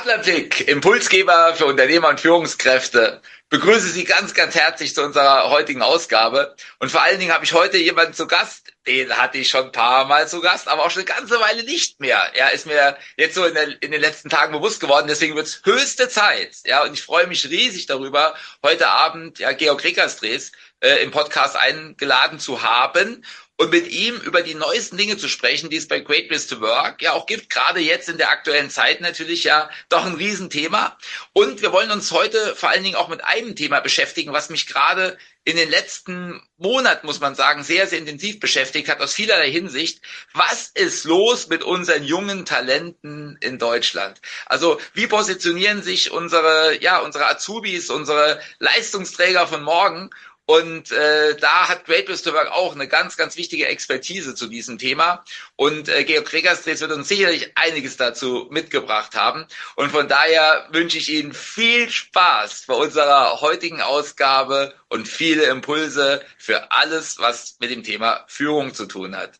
Adlerblick, Impulsgeber für Unternehmer und Führungskräfte. Begrüße Sie ganz, ganz herzlich zu unserer heutigen Ausgabe. Und vor allen Dingen habe ich heute jemanden zu Gast, den hatte ich schon ein paar Mal zu Gast, aber auch schon eine ganze Weile nicht mehr. Er ist mir jetzt so in den letzten Tagen bewusst geworden, deswegen wird es höchste Zeit. Ja, und ich freue mich riesig darüber, heute Abend Georg Reckersdrees im Podcast eingeladen zu haben und mit ihm über die neuesten Dinge zu sprechen, die es bei Great Place to Work ja auch gibt, gerade jetzt in der aktuellen Zeit natürlich ja doch ein Riesenthema. Und wir wollen uns heute vor allen Dingen auch mit einem Thema beschäftigen, was mich gerade in den letzten Monaten, muss man sagen, sehr, sehr intensiv beschäftigt hat, aus vielerlei Hinsicht. Was ist los mit unseren jungen Talenten in Deutschland? Also wie positionieren sich unsere Azubis, unsere Leistungsträger von morgen? Und da hat Great Place to Work auch eine ganz, ganz wichtige Expertise zu diesem Thema. Und Georg Reckersdrees wird uns sicherlich einiges dazu mitgebracht haben. Und von daher wünsche ich Ihnen viel Spaß bei unserer heutigen Ausgabe und viele Impulse für alles, was mit dem Thema Führung zu tun hat.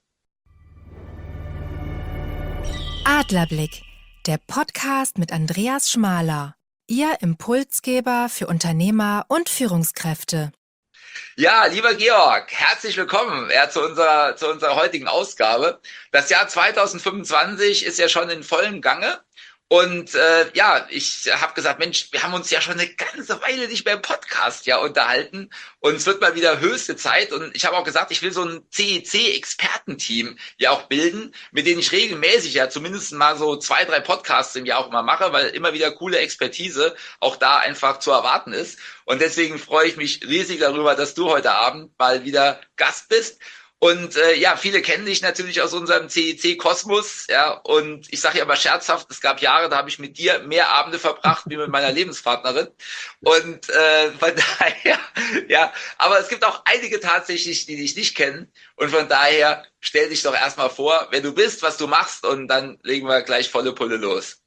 Adlerblick, der Podcast mit Andreas Schmaler, Ihr Impulsgeber für Unternehmer und Führungskräfte. Ja, lieber Georg, herzlich willkommen zu unserer heutigen Ausgabe. Das Jahr 2025 ist ja schon in vollem Gange. Und ich habe gesagt, Mensch, wir haben uns ja schon eine ganze Weile nicht mehr im Podcast unterhalten und es wird mal wieder höchste Zeit. Und ich habe auch gesagt, ich will so ein CEC-Expertenteam auch bilden, mit denen ich regelmäßig zumindest mal so 2, 3 Podcasts im Jahr auch immer mache, weil immer wieder coole Expertise auch da einfach zu erwarten ist. Und deswegen freue ich mich riesig darüber, dass du heute Abend mal wieder Gast bist. Und viele kennen dich natürlich aus unserem CEC-Kosmos, und ich sage ja immer scherzhaft, es gab Jahre, da habe ich mit dir mehr Abende verbracht wie mit meiner Lebenspartnerin. Und von daher, aber es gibt auch einige tatsächlich, die dich nicht kennen. Und von daher stell dich doch erstmal vor, wer du bist, was du machst, und dann legen wir gleich volle Pulle los.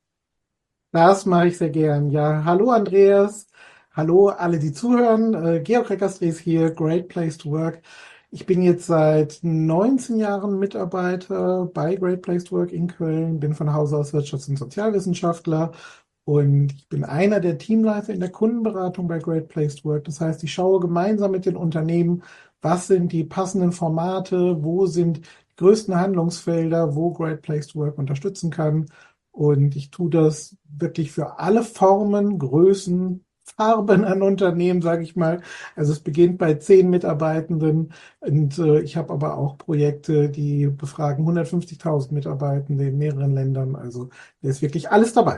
Das mache ich sehr gern. Ja, hallo Andreas, hallo alle, die zuhören. Georg Reckersdrees hier, Great Place to Work. Ich bin jetzt seit 19 Jahren Mitarbeiter bei Great Place to Work in Köln, bin von Hause aus Wirtschafts- und Sozialwissenschaftler und ich bin einer der Teamleiter in der Kundenberatung bei Great Place to Work. Das heißt, ich schaue gemeinsam mit den Unternehmen, was sind die passenden Formate, wo sind die größten Handlungsfelder, wo Great Place to Work unterstützen kann. Und ich tue das wirklich für alle Formen, Größen, Farben an Unternehmen, sage ich mal. Also es beginnt bei 10 Mitarbeitenden und ich habe aber auch Projekte, die befragen 150.000 Mitarbeitende in mehreren Ländern. Also da ist wirklich alles dabei.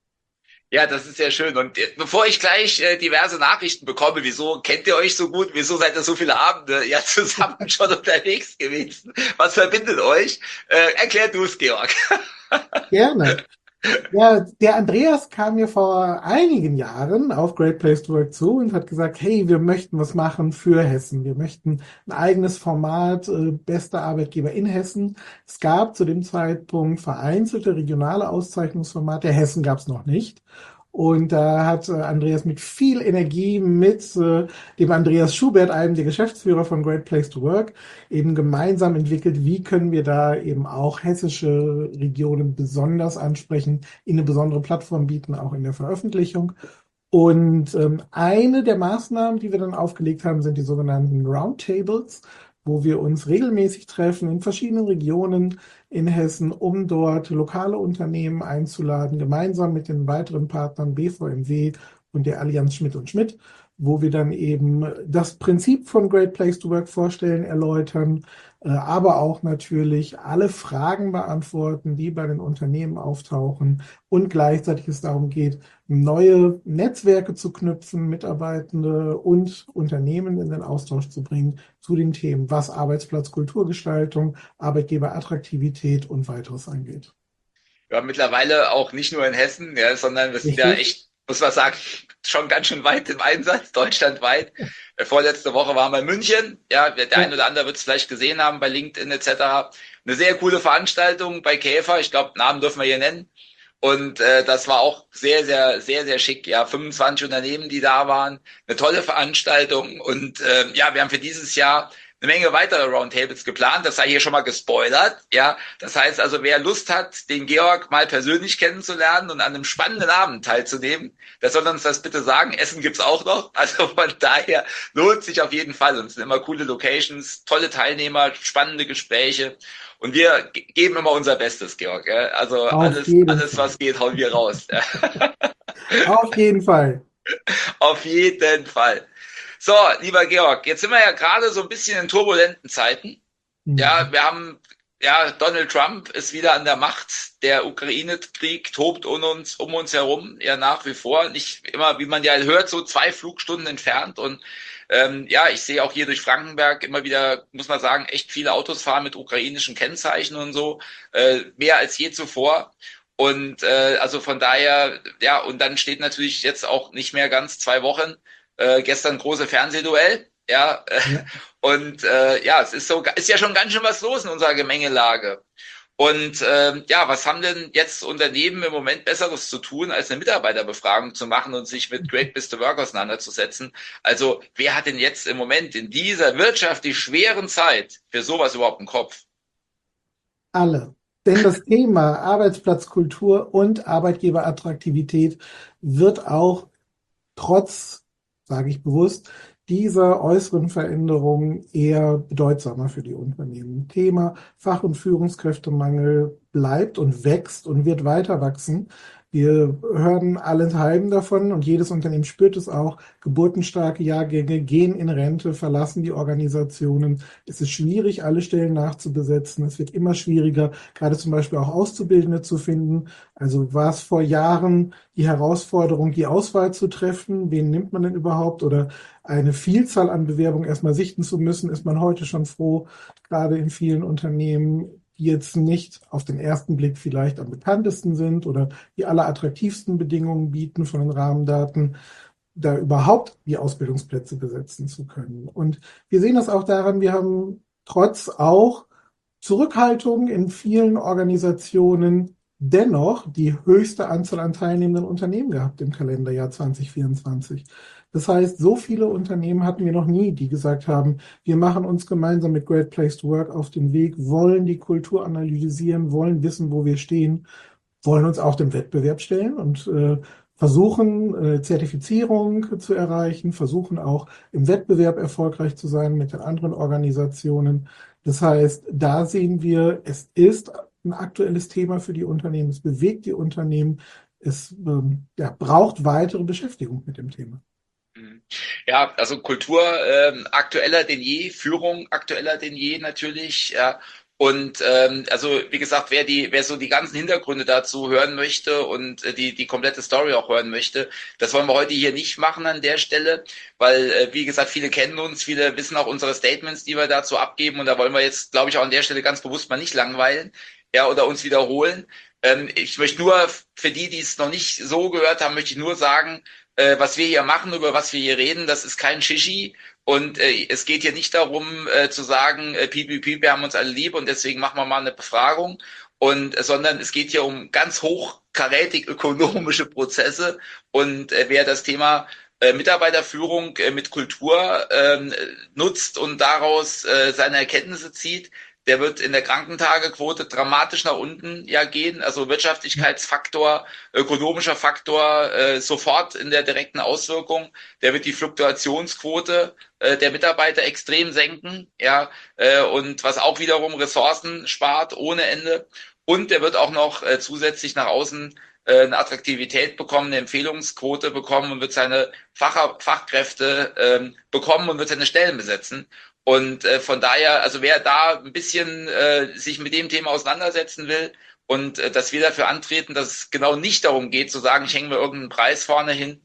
Ja, das ist sehr schön. Und bevor ich gleich diverse Nachrichten bekomme, wieso kennt ihr euch so gut, wieso seid ihr so viele Abende zusammen schon unterwegs gewesen, was verbindet euch? Erklär du es, Georg. Gerne. Ja, der Andreas kam mir vor einigen Jahren auf Great Place to Work zu und hat gesagt, hey, wir möchten was machen für Hessen. Wir möchten ein eigenes Format, bester Arbeitgeber in Hessen. Es gab zu dem Zeitpunkt vereinzelte regionale Auszeichnungsformate. Hessen gab es noch nicht. Und da hat Andreas mit viel Energie mit dem Andreas Schubert, einem der Geschäftsführer von Great Place to Work, eben gemeinsam entwickelt, wie können wir da eben auch hessische Regionen besonders ansprechen, ihnen eine besondere Plattform bieten, auch in der Veröffentlichung. Und eine der Maßnahmen, die wir dann aufgelegt haben, sind die sogenannten Roundtables, wo wir uns regelmäßig treffen in verschiedenen Regionen in Hessen, um dort lokale Unternehmen einzuladen, gemeinsam mit den weiteren Partnern BVMW und der Allianz Schmidt und Schmidt, wo wir dann eben das Prinzip von Great Place to Work vorstellen, erläutern, aber auch natürlich alle Fragen beantworten, die bei den Unternehmen auftauchen und gleichzeitig es darum geht, neue Netzwerke zu knüpfen, Mitarbeitende und Unternehmen in den Austausch zu bringen zu den Themen, was Arbeitsplatzkulturgestaltung, Arbeitgeberattraktivität und weiteres angeht. Ja, mittlerweile auch nicht nur in Hessen, sondern wir sind ja echt, muss man sagen, schon ganz schön weit im Einsatz, deutschlandweit. Vorletzte Woche waren wir in München. Ja, der ein oder andere wird es vielleicht gesehen haben bei LinkedIn etc. Eine sehr coole Veranstaltung bei Käfer. Ich glaube, Namen dürfen wir hier nennen. Und das war auch sehr, sehr, sehr, sehr schick. Ja, 25 Unternehmen, die da waren. Eine tolle Veranstaltung. Und wir haben für dieses Jahr eine Menge weitere Roundtables geplant. Das sei hier schon mal gespoilert. Ja, das heißt also, wer Lust hat, den Georg mal persönlich kennenzulernen und an einem spannenden Abend teilzunehmen, der soll uns das bitte sagen. Essen gibt's auch noch. Also von daher lohnt sich auf jeden Fall. Und es sind immer coole Locations, tolle Teilnehmer, spannende Gespräche. Und wir geben immer unser Bestes, Georg. Ja? Also Auf jeden alles, Fall. was geht, hauen wir raus. Ja? Auf jeden Fall. Auf jeden Fall. So, lieber Georg, jetzt sind wir ja gerade so ein bisschen in turbulenten Zeiten. Ja, Mhm. wir haben, ja, Donald Trump ist wieder an der Macht. Der Ukraine-Krieg tobt um uns herum, ja, nach wie vor. Nicht immer, wie man ja hört, so 2 Flugstunden entfernt. Und ja, ich sehe auch hier durch Frankenberg immer wieder, muss man sagen, echt viele Autos fahren mit ukrainischen Kennzeichen und so, mehr als je zuvor. Und also von daher, ja, und dann steht natürlich jetzt auch nicht mehr ganz 2 Wochen. Gestern große Fernsehduell, ja, Ja. und ja, es ist so, ist ja schon ganz schön was los in unserer Gemengelage. Und ja, was haben denn jetzt Unternehmen im Moment Besseres zu tun, als eine Mitarbeiterbefragung zu machen und sich mit Great Place to Work auseinanderzusetzen? Also wer hat denn jetzt im Moment in dieser wirtschaftlich schweren Zeit für sowas überhaupt einen Kopf? Alle. Denn das Thema Arbeitsplatzkultur und Arbeitgeberattraktivität wird auch trotz, sage ich bewusst, dieser äußeren Veränderungen eher bedeutsamer für die Unternehmen. Thema Fach- und Führungskräftemangel bleibt und wächst und wird weiter wachsen. Wir hören allenthalben davon und jedes Unternehmen spürt es auch. Geburtenstarke Jahrgänge gehen in Rente, verlassen die Organisationen. Es ist schwierig, alle Stellen nachzubesetzen. Es wird immer schwieriger, gerade zum Beispiel auch Auszubildende zu finden. Also war es vor Jahren die Herausforderung, die Auswahl zu treffen, wen nimmt man denn überhaupt, oder eine Vielzahl an Bewerbungen erstmal sichten zu müssen, ist man heute schon froh, gerade in vielen Unternehmen, die jetzt nicht auf den ersten Blick vielleicht am bekanntesten sind oder die allerattraktivsten Bedingungen bieten von den Rahmendaten, da überhaupt die Ausbildungsplätze besetzen zu können. Und wir sehen das auch daran, wir haben trotz auch Zurückhaltung in vielen Organisationen dennoch die höchste Anzahl an teilnehmenden Unternehmen gehabt im Kalenderjahr 2024. Das heißt, so viele Unternehmen hatten wir noch nie, die gesagt haben, wir machen uns gemeinsam mit Great Place to Work auf den Weg, wollen die Kultur analysieren, wollen wissen, wo wir stehen, wollen uns auch dem Wettbewerb stellen und versuchen, Zertifizierung zu erreichen, versuchen auch im Wettbewerb erfolgreich zu sein mit den anderen Organisationen. Das heißt, da sehen wir, es ist ein aktuelles Thema für die Unternehmen, es bewegt die Unternehmen, es ja, braucht weitere Beschäftigung mit dem Thema. Mhm. Ja, also Kultur aktueller denn je, Führung aktueller denn je natürlich. Ja. Und also wie gesagt, wer so die ganzen Hintergründe dazu hören möchte und die komplette Story auch hören möchte, das wollen wir heute hier nicht machen an der Stelle, weil wie gesagt, viele kennen uns, viele wissen auch unsere Statements, die wir dazu abgeben, und da wollen wir jetzt, glaube ich, auch an der Stelle ganz bewusst mal nicht langweilen, ja, oder uns wiederholen. Ich möchte nur für die, die es noch nicht so gehört haben, möchte ich nur sagen, was wir hier machen, über was wir hier reden, das ist kein Shishi. Und es geht hier nicht darum zu sagen, piep, piep, wir haben uns alle lieb und deswegen machen wir mal eine Befragung. Und sondern es geht hier um ganz hochkarätig ökonomische Prozesse. Und wer das Thema Mitarbeiterführung mit Kultur nutzt und daraus seine Erkenntnisse zieht, der wird in der Krankentagequote dramatisch nach unten ja gehen. Also Wirtschaftlichkeitsfaktor, ökonomischer Faktor sofort in der direkten Auswirkung. Der wird die Fluktuationsquote der Mitarbeiter extrem senken, ja, und was auch wiederum Ressourcen spart ohne Ende. Und der wird auch noch zusätzlich nach außen eine Attraktivität bekommen, eine Empfehlungsquote bekommen und wird seine Fachkräfte bekommen und wird seine Stellen besetzen. Und von daher, also wer da ein bisschen sich mit dem Thema auseinandersetzen will und dass wir dafür antreten, dass es genau nicht darum geht, zu sagen, ich hänge mir irgendeinen Preis vorne hin,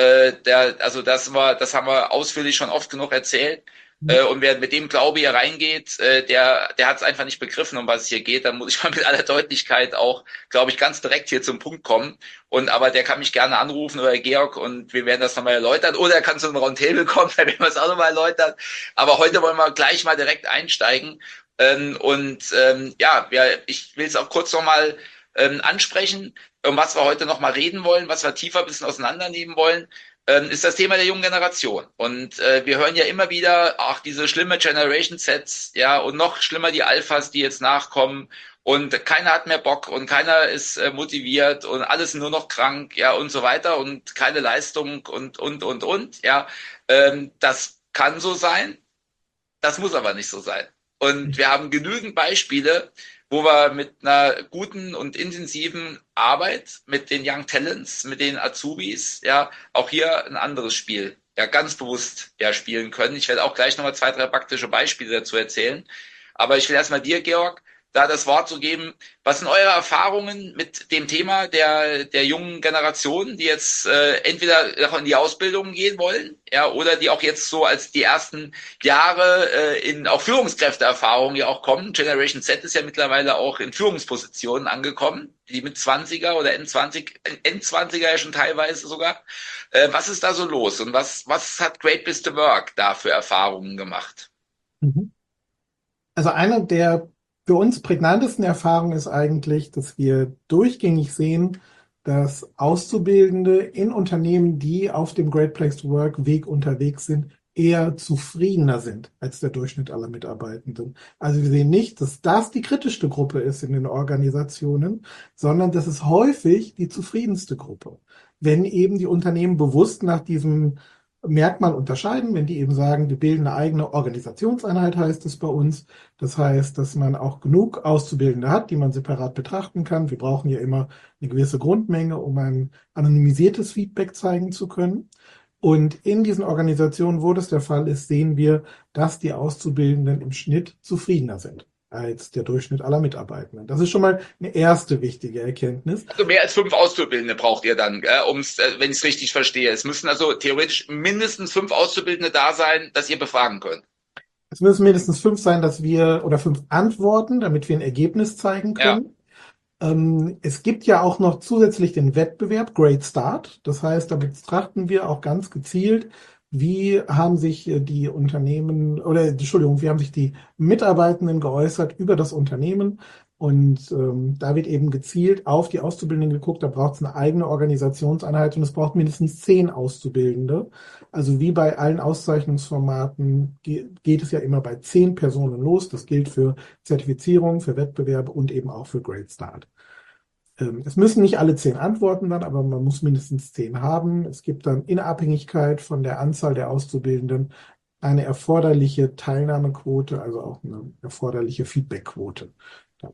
also das haben wir ausführlich schon oft genug erzählt. Und wer mit dem Glaube hier reingeht, der hat es einfach nicht begriffen, um was es hier geht. Dann muss ich mal mit aller Deutlichkeit auch, glaube ich, ganz direkt hier zum Punkt kommen. Und aber der kann mich gerne anrufen oder Georg und wir werden das nochmal erläutern. Oder er kann zu einem Roundtable kommen, dann werden wir es auch nochmal erläutern. Aber heute wollen wir gleich mal direkt einsteigen. Ja, ich will es auch kurz nochmal ansprechen, um was wir heute nochmal reden wollen, was wir tiefer ein bisschen auseinandernehmen wollen. ist das Thema der jungen Generation. Und wir hören ja immer wieder, ach, diese schlimme Generation Sets, ja, und noch schlimmer die Alphas, die jetzt nachkommen. Und keiner hat mehr Bock und keiner ist motiviert und alles nur noch krank, ja, und so weiter und keine Leistung und, ja. Das kann so sein, das muss aber nicht so sein. Und wir haben genügend Beispiele, wo wir mit einer guten und intensiven Arbeit mit den Young Talents, mit den Azubis, ja, auch hier ein anderes Spiel, ja, ganz bewusst, ja, spielen können. Ich werde auch gleich nochmal 2, 3 praktische Beispiele dazu erzählen. Aber ich will erstmal dir, Georg, da das Wort zu geben. Was sind eure Erfahrungen mit dem Thema der jungen Generation, die jetzt entweder noch in die Ausbildung gehen wollen, ja, oder die auch jetzt so als die ersten Jahre in auch Führungskräfteerfahrungen ja auch kommen. Generation Z ist ja mittlerweile auch in Führungspositionen angekommen, die mit 20er oder Endzwanziger ja schon teilweise sogar. Was ist da so los und was hat Great Place to Work da für Erfahrungen gemacht? Mhm. Also eine der für uns prägnantesten Erfahrungen ist eigentlich, dass wir durchgängig sehen, dass Auszubildende in Unternehmen, die auf dem Great Place to Work Weg unterwegs sind, eher zufriedener sind als der Durchschnitt aller Mitarbeitenden. Also wir sehen nicht, dass das die kritischste Gruppe ist in den Organisationen, sondern das ist häufig die zufriedenste Gruppe. Wenn eben die Unternehmen bewusst nach diesem Merkmal unterscheiden, wenn die eben sagen, wir bilden eine eigene Organisationseinheit, heißt es bei uns. Das heißt, dass man auch genug Auszubildende hat, die man separat betrachten kann. Wir brauchen ja immer eine gewisse Grundmenge, um ein anonymisiertes Feedback zeigen zu können. Und in diesen Organisationen, wo das der Fall ist, sehen wir, dass die Auszubildenden im Schnitt zufriedener sind als der Durchschnitt aller Mitarbeitenden. Das ist schon mal eine erste wichtige Erkenntnis. Also mehr als 5 Auszubildende braucht ihr dann, um's, wenn ich es richtig verstehe. Es müssen also theoretisch mindestens 5 Auszubildende da sein, dass ihr befragen könnt. Es müssen mindestens 5 sein, oder 5 Antworten, damit wir ein Ergebnis zeigen Ja. können. Es gibt ja auch noch zusätzlich den Wettbewerb Great Start. Das heißt, da betrachten wir auch ganz gezielt, wie haben sich die Unternehmen oder Entschuldigung, wie haben sich die Mitarbeitenden geäußert über das Unternehmen. Und da wird eben gezielt auf die Auszubildenden geguckt. Da braucht es eine eigene Organisationseinheit und es braucht mindestens 10 Auszubildende. Also wie bei allen Auszeichnungsformaten geht es ja immer bei 10 Personen los. Das gilt für Zertifizierung, für Wettbewerbe und eben auch für Great Start. Es müssen nicht alle 10 Antworten dann, aber man muss mindestens 10 haben. Es gibt dann in Abhängigkeit von der Anzahl der Auszubildenden eine erforderliche Teilnahmequote, also auch eine erforderliche Feedbackquote. Ja.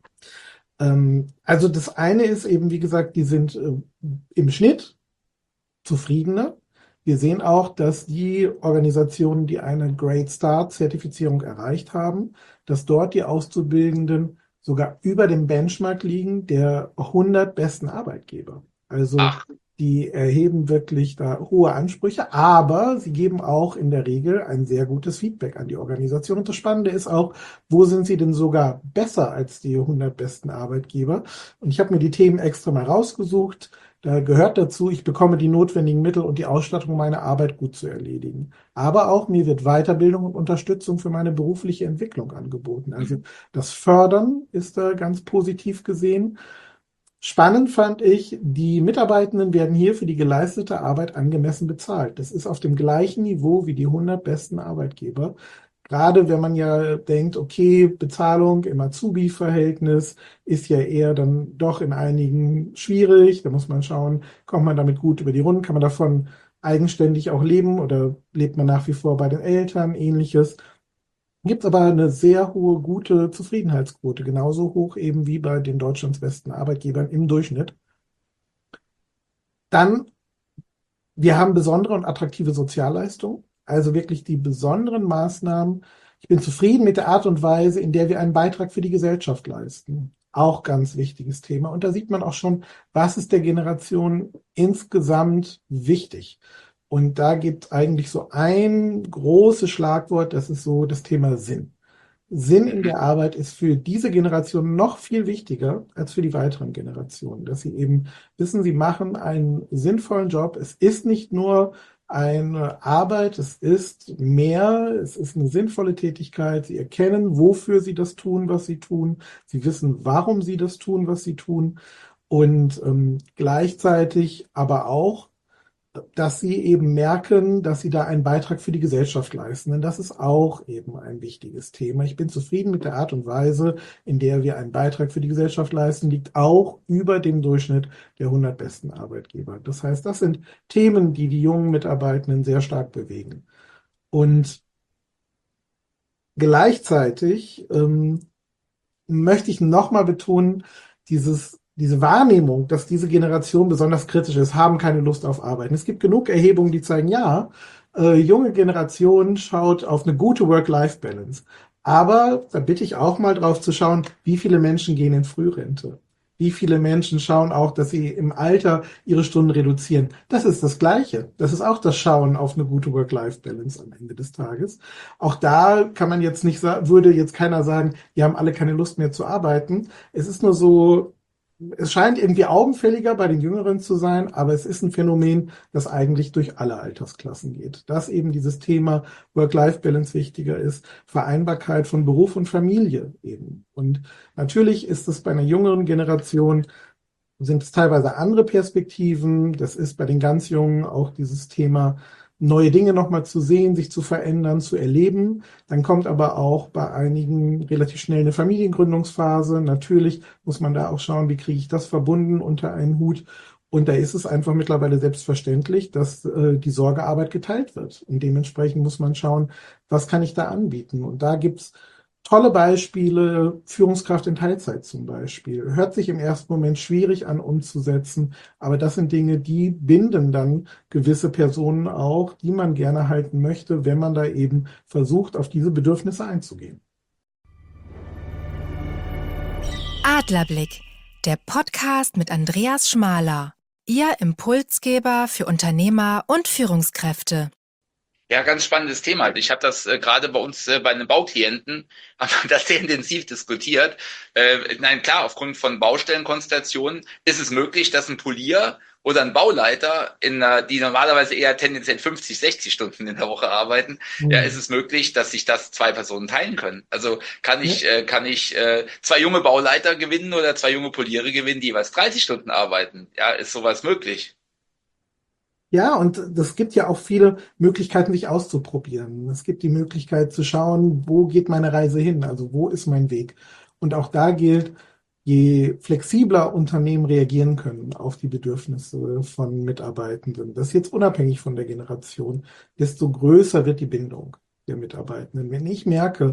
Also das eine ist eben, wie gesagt, die sind im Schnitt zufriedener. Wir sehen auch, dass die Organisationen, die eine Great Start Zertifizierung erreicht haben, dass dort die Auszubildenden sogar über dem Benchmark liegen der 100 besten Arbeitgeber. Also Ach, die erheben wirklich da hohe Ansprüche, aber sie geben auch in der Regel ein sehr gutes Feedback an die Organisation. Und das Spannende ist auch, wo sind sie denn sogar besser als die 100 besten Arbeitgeber? Und ich habe mir die Themen extra mal rausgesucht. Da gehört dazu, ich bekomme die notwendigen Mittel und die Ausstattung, meine Arbeit gut zu erledigen. Aber auch mir wird Weiterbildung und Unterstützung für meine berufliche Entwicklung angeboten. Also das Fördern ist da ganz positiv gesehen. Spannend fand ich, die Mitarbeitenden werden hier für die geleistete Arbeit angemessen bezahlt. Das ist auf dem gleichen Niveau wie die 100 besten Arbeitgeber. Gerade wenn man ja denkt, okay, Bezahlung im Azubi-Verhältnis ist ja eher dann doch in einigen schwierig. Da muss man schauen, kommt man damit gut über die Runden, kann man davon eigenständig auch leben oder lebt man nach wie vor bei den Eltern, ähnliches. Gibt aber eine sehr hohe, gute Zufriedenheitsquote, genauso hoch eben wie bei den Deutschlands besten Arbeitgebern im Durchschnitt. Dann, wir haben besondere und attraktive Sozialleistungen, also wirklich die besonderen Maßnahmen. Ich bin zufrieden mit der Art und Weise, in der wir einen Beitrag für die Gesellschaft leisten. Auch ganz wichtiges Thema. Und da sieht man auch schon, was ist der Generation insgesamt wichtig. Und da gibt es eigentlich so ein großes Schlagwort, das ist so das Thema Sinn. Sinn in der Arbeit ist für diese Generation noch viel wichtiger als für die weiteren Generationen, dass sie eben wissen, sie machen einen sinnvollen Job. Es ist nicht nur eine Arbeit, es ist mehr, es ist eine sinnvolle Tätigkeit. Sie erkennen, wofür sie das tun, was sie tun. Sie wissen, warum sie das tun, was sie tun. Und gleichzeitig aber auch dass sie eben merken, dass sie da einen Beitrag für die Gesellschaft leisten. Denn das ist auch eben ein wichtiges Thema. Ich bin zufrieden mit der Art und Weise, in der wir einen Beitrag für die Gesellschaft leisten, liegt auch über dem Durchschnitt der 100 besten Arbeitgeber. Das heißt, das sind Themen, die die jungen Mitarbeitenden sehr stark bewegen. Und gleichzeitig möchte ich nochmal betonen, diese Wahrnehmung, dass diese Generation besonders kritisch ist, haben keine Lust auf Arbeiten. Es gibt genug Erhebungen, die zeigen, ja, junge Generation schaut auf eine gute Work-Life-Balance. Aber da bitte ich auch mal drauf zu schauen, wie viele Menschen gehen in Frührente. Wie viele Menschen schauen auch, dass sie im Alter ihre Stunden reduzieren. Das ist das Gleiche. Das ist auch das Schauen auf eine gute Work-Life-Balance am Ende des Tages. Auch da kann man jetzt nicht würde jetzt keiner sagen, die haben alle keine Lust mehr zu arbeiten. Es ist nur so, es scheint irgendwie augenfälliger bei den Jüngeren zu sein, aber es ist ein Phänomen, das eigentlich durch alle Altersklassen geht. Dass eben dieses Thema Work-Life-Balance wichtiger ist, Vereinbarkeit von Beruf und Familie eben. Und natürlich ist es bei einer jüngeren Generation, sind es teilweise andere Perspektiven. Das ist bei den ganz Jungen auch dieses Thema, neue Dinge nochmal zu sehen, sich zu verändern, zu erleben. Dann kommt aber auch bei einigen relativ schnell eine Familiengründungsphase. Natürlich muss man da auch schauen, wie kriege ich das verbunden unter einen Hut. Und da ist es einfach mittlerweile selbstverständlich, dass die Sorgearbeit geteilt wird. Und dementsprechend muss man schauen, was kann ich da anbieten. Und da gibt's tolle Beispiele, Führungskraft in Teilzeit zum Beispiel. Hört sich im ersten Moment schwierig an umzusetzen, aber das sind Dinge, die binden dann gewisse Personen auch, die man gerne halten möchte, wenn man da eben versucht, auf diese Bedürfnisse einzugehen. Adlerblick, der Podcast mit Andreas Schmaler. Ihr Impulsgeber für Unternehmer und Führungskräfte. Ja, ganz spannendes Thema. Ich habe das gerade bei uns bei einem Bauklienten, haben wir das sehr intensiv diskutiert. Nein, klar, aufgrund von Baustellenkonstellationen ist es möglich, dass ein Polier oder ein Bauleiter, die normalerweise eher tendenziell 50, 60 Stunden in der Woche arbeiten, ja, ist es möglich, dass sich das zwei Personen teilen können. Also kann ich zwei junge Bauleiter gewinnen oder zwei junge Poliere gewinnen, die jeweils 30 Stunden arbeiten. Ja, ist sowas möglich? Ja, und es gibt ja auch viele Möglichkeiten, sich auszuprobieren. Es gibt die Möglichkeit zu schauen, wo geht meine Reise hin? Also wo ist mein Weg? Und auch da gilt, je flexibler Unternehmen reagieren können auf die Bedürfnisse von Mitarbeitenden, das ist jetzt unabhängig von der Generation, desto größer wird die Bindung der Mitarbeitenden. Wenn ich merke,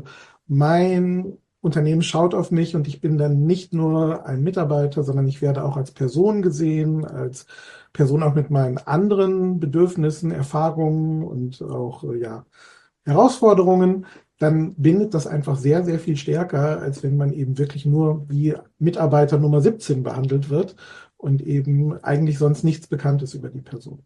mein Unternehmen schaut auf mich und ich bin dann nicht nur ein Mitarbeiter, sondern ich werde auch als Person gesehen, als Person auch mit meinen anderen Bedürfnissen, Erfahrungen und auch Herausforderungen, dann bindet das einfach sehr, sehr viel stärker, als wenn man eben wirklich nur wie Mitarbeiter Nummer 17 behandelt wird und eben eigentlich sonst nichts bekannt ist über die Person.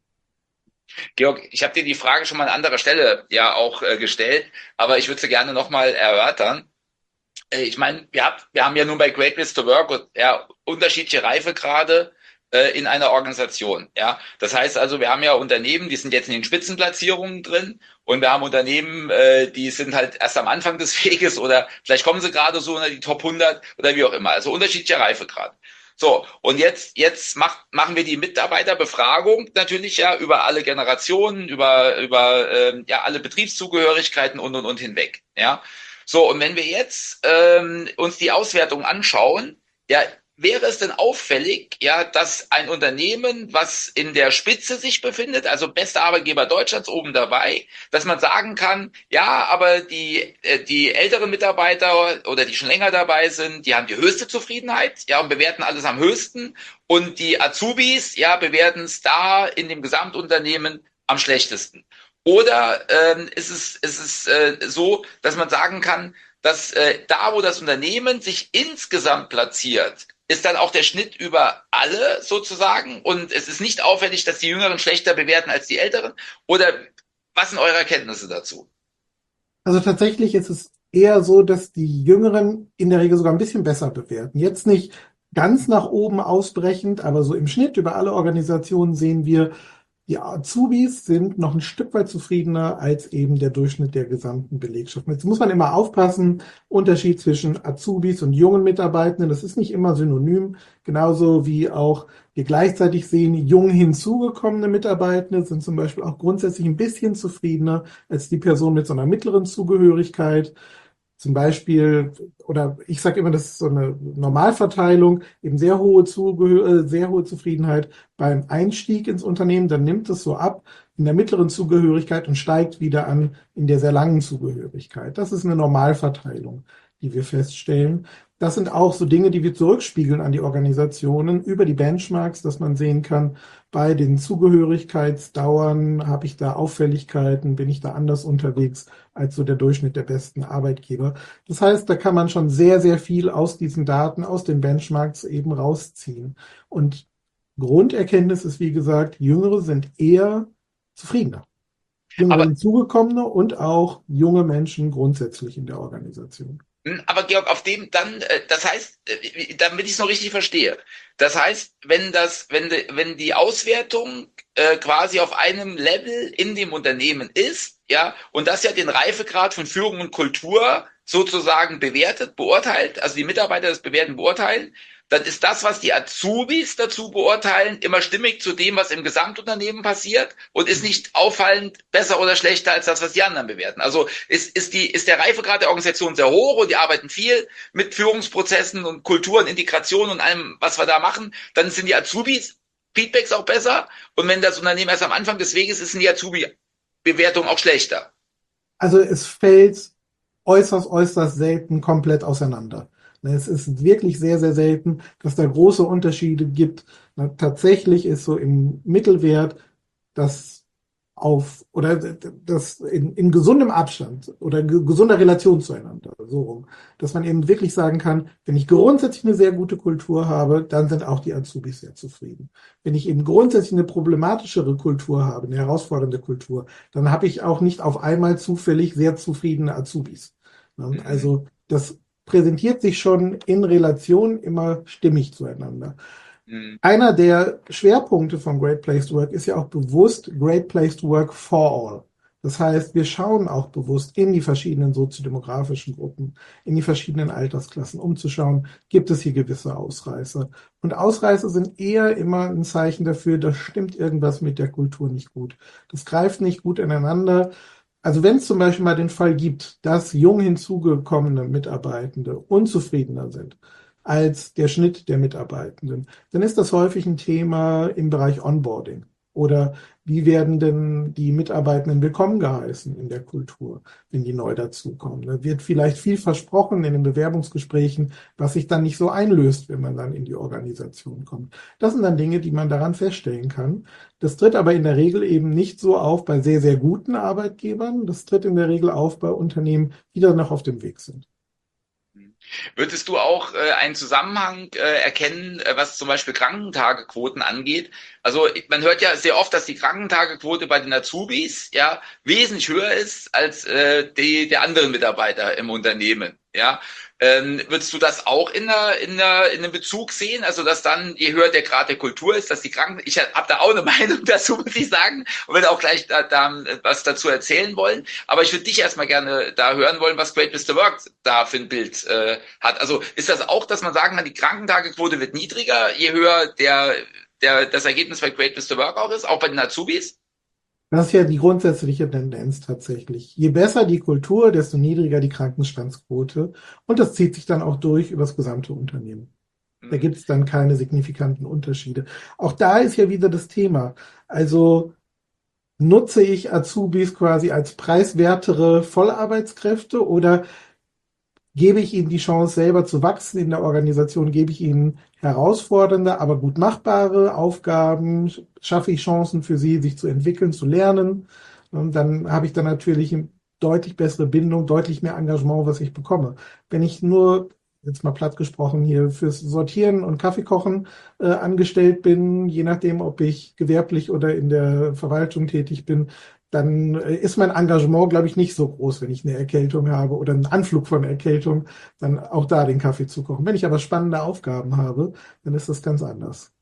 Georg, ich habe dir die Frage schon mal an anderer Stelle ja auch gestellt, aber ich würde sie gerne nochmal erörtern. Ich meine, wir haben ja nun bei Great Place to Work ja unterschiedliche Reifegrade in einer Organisation. Ja, das heißt also, wir haben ja Unternehmen, die sind jetzt in den Spitzenplatzierungen drin, und wir haben Unternehmen, die sind halt erst am Anfang des Weges oder vielleicht kommen sie gerade so in die Top 100 oder wie auch immer. Also unterschiedlicher Reifegrad. So, und jetzt machen wir die Mitarbeiterbefragung natürlich ja über alle Generationen, über ja alle Betriebszugehörigkeiten und hinweg. Ja, so, und wenn wir jetzt uns die Auswertung anschauen, ja, wäre es denn auffällig, ja, dass ein Unternehmen, was in der Spitze sich befindet, also bester Arbeitgeber Deutschlands oben dabei, dass man sagen kann, ja, aber die älteren Mitarbeiter oder die schon länger dabei sind, die haben die höchste Zufriedenheit, ja, und bewerten alles am höchsten, und die Azubis, ja, bewerten es da in dem Gesamtunternehmen am schlechtesten. Oder ist es so, dass man sagen kann, dass da, wo das Unternehmen sich insgesamt platziert, ist dann auch der Schnitt über alle sozusagen, und es ist nicht auffällig, dass die Jüngeren schlechter bewerten als die Älteren? Oder was sind eure Erkenntnisse dazu? Also tatsächlich ist es eher so, dass die Jüngeren in der Regel sogar ein bisschen besser bewerten. Jetzt nicht ganz nach oben ausbrechend, aber so im Schnitt über alle Organisationen sehen wir, Die Azubis sind noch ein Stück weit zufriedener als eben der Durchschnitt der gesamten Belegschaft. Jetzt muss man immer aufpassen, Unterschied zwischen Azubis und jungen Mitarbeitenden, das ist nicht immer synonym, genauso wie auch wir gleichzeitig sehen, jung hinzugekommene Mitarbeitende sind zum Beispiel auch grundsätzlich ein bisschen zufriedener als die Person mit so einer mittleren Zugehörigkeit. Zum Beispiel, oder ich sage immer, das ist so eine Normalverteilung, eben sehr hohe Zufriedenheit beim Einstieg ins Unternehmen, dann nimmt es so ab in der mittleren Zugehörigkeit und steigt wieder an in der sehr langen Zugehörigkeit. Das ist eine Normalverteilung, die wir feststellen. Das sind auch so Dinge, die wir zurückspiegeln an die Organisationen über die Benchmarks, dass man sehen kann, bei den Zugehörigkeitsdauern habe ich da Auffälligkeiten, bin ich da anders unterwegs als so der Durchschnitt der besten Arbeitgeber. Das heißt, da kann man schon sehr, sehr viel aus diesen Daten, aus den Benchmarks eben rausziehen. Und Grunderkenntnis ist, wie gesagt, Jüngere sind eher zufriedener. Jüngere Aber hinzugekommene und auch junge Menschen grundsätzlich in der Organisation. Aber Georg, auf dem dann, das heißt, damit ich es noch richtig verstehe, das heißt, wenn die Auswertung quasi auf einem Level in dem Unternehmen ist, ja, und das ja den Reifegrad von Führung und Kultur sozusagen bewertet, beurteilt, also die Mitarbeiter das bewerten, beurteilen, dann ist das, was die Azubis dazu beurteilen, immer stimmig zu dem, was im Gesamtunternehmen passiert und ist nicht auffallend besser oder schlechter als das, was die anderen bewerten. Also ist der Reifegrad der Organisation sehr hoch und die arbeiten viel mit Führungsprozessen und Kultur und Integration und allem, was wir da machen, dann sind die Azubis Feedbacks auch besser und wenn das Unternehmen erst am Anfang des Weges ist, sind die Azubi-Bewertungen auch schlechter. Also es fällt äußerst selten komplett auseinander. Es ist wirklich sehr, sehr selten, dass da große Unterschiede gibt. Tatsächlich ist so im Mittelwert das das in gesundem Abstand oder gesunder Relation zueinander, so rum, dass man eben wirklich sagen kann, wenn ich grundsätzlich eine sehr gute Kultur habe, dann sind auch die Azubis sehr zufrieden. Wenn ich eben grundsätzlich eine problematischere Kultur habe, eine herausfordernde Kultur, dann habe ich auch nicht auf einmal zufällig sehr zufriedene Azubis. Also das präsentiert sich schon in Relation immer stimmig zueinander. Einer der Schwerpunkte von Great Place to Work ist ja auch bewusst Great Place to Work for All. Das heißt, wir schauen auch bewusst in die verschiedenen soziodemografischen Gruppen, in die verschiedenen Altersklassen, um zu schauen, gibt es hier gewisse Ausreißer. Und Ausreißer sind eher immer ein Zeichen dafür, da stimmt irgendwas mit der Kultur nicht gut. Das greift nicht gut ineinander. Also wenn es zum Beispiel mal den Fall gibt, dass jung hinzugekommene Mitarbeitende unzufriedener sind als der Schnitt der Mitarbeitenden, dann ist das häufig ein Thema im Bereich Onboarding. Oder wie werden denn die Mitarbeitenden willkommen geheißen in der Kultur, wenn die neu dazukommen? Da wird vielleicht viel versprochen in den Bewerbungsgesprächen, was sich dann nicht so einlöst, wenn man dann in die Organisation kommt. Das sind dann Dinge, die man daran feststellen kann. Das tritt aber in der Regel eben nicht so auf bei sehr, sehr guten Arbeitgebern. Das tritt in der Regel auf bei Unternehmen, die da noch auf dem Weg sind. Würdest du auch einen Zusammenhang erkennen, was zum Beispiel Krankentagequoten angeht? Also man hört ja sehr oft, dass die Krankentagequote bei den Azubis ja wesentlich höher ist als die der anderen Mitarbeiter im Unternehmen. Ja, würdest du das auch in einem Bezug sehen? Also dass dann, je höher der Grad der Kultur ist, dass die ich habe da auch eine Meinung dazu, muss ich sagen, und würde auch gleich da was dazu erzählen wollen. Aber ich würde dich erstmal gerne da hören wollen, was Great Place to Work da für ein Bild hat. Also ist das auch, dass man sagen kann, die Krankentagequote wird niedriger, je höher das Ergebnis bei Great Place to Work auch ist, auch bei den Azubis? Das ist ja die grundsätzliche Tendenz tatsächlich. Je besser die Kultur, desto niedriger die Krankenstandsquote. Und das zieht sich dann auch durch über das gesamte Unternehmen. Da gibt es dann keine signifikanten Unterschiede. Auch da ist ja wieder das Thema. Also nutze ich Azubis quasi als preiswertere Vollarbeitskräfte oder gebe ich ihnen die Chance, selber zu wachsen in der Organisation? Gebe ich ihnen herausfordernde, aber gut machbare Aufgaben? Schaffe ich Chancen für sie, sich zu entwickeln, zu lernen? Und dann habe ich dann natürlich eine deutlich bessere Bindung, deutlich mehr Engagement, was ich bekomme. Wenn ich nur, jetzt mal platt gesprochen, hier fürs Sortieren und Kaffeekochen angestellt bin, je nachdem, ob ich gewerblich oder in der Verwaltung tätig bin, dann ist mein Engagement, glaube ich, nicht so groß, wenn ich eine Erkältung habe oder einen Anflug von Erkältung, dann auch da den Kaffee zu kochen. Wenn ich aber spannende Aufgaben habe, dann ist das ganz anders.